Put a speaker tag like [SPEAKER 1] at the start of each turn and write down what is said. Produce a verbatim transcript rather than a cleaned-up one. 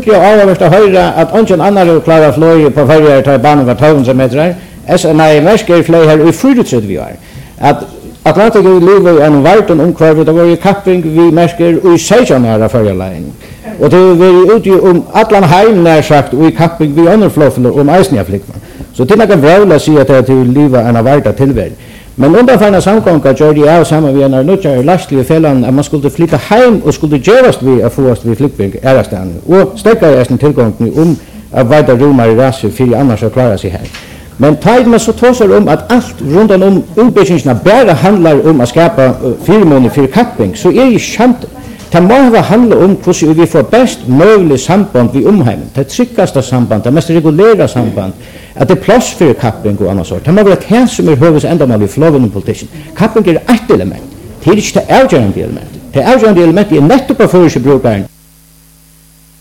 [SPEAKER 1] virkelig avhørst å høre at ingen andre klarer fløy på ferger til banen var tolv hundre meter. S N I Mersker fløy her i fireogtredve år. At Atlantic lever en varten omkvarvet, det var i kapping vi Mersker i seksten år av fergerleien. Og det var ute om Atlan heim nær sagt og i kapping vi andre flåfler om eisen jeg flikman. Så til noen vrøvla sier at det er livet en av varta tilvæg. Men underfarna samkonga gjør de av sammen vi en av nødgjør lastlige fellan at man skulle flytta heim og skulle gjørast vi å få oss vi flyttving ærastan. Og stekkar jeg sin tilgångni om at varta rumar i raser fyrir annars å klara seg her. Men taid man så tåsar om at alt rundt om utbyggingsna bare handlar om å skapa firmåne fyrir kapping, så er det kjent. Det må handla om hvordan vi får best mulig samband vi omheimen. Det tryggaste samband, det mest regulære samband, at det er plass for kapping og annet sort. Det må være det som er høyest endamål i floven i politikken. Kapping er ett element, det er ikke det avgjørende element. Det avgjørende elementet er nettopp av forrige brukeren.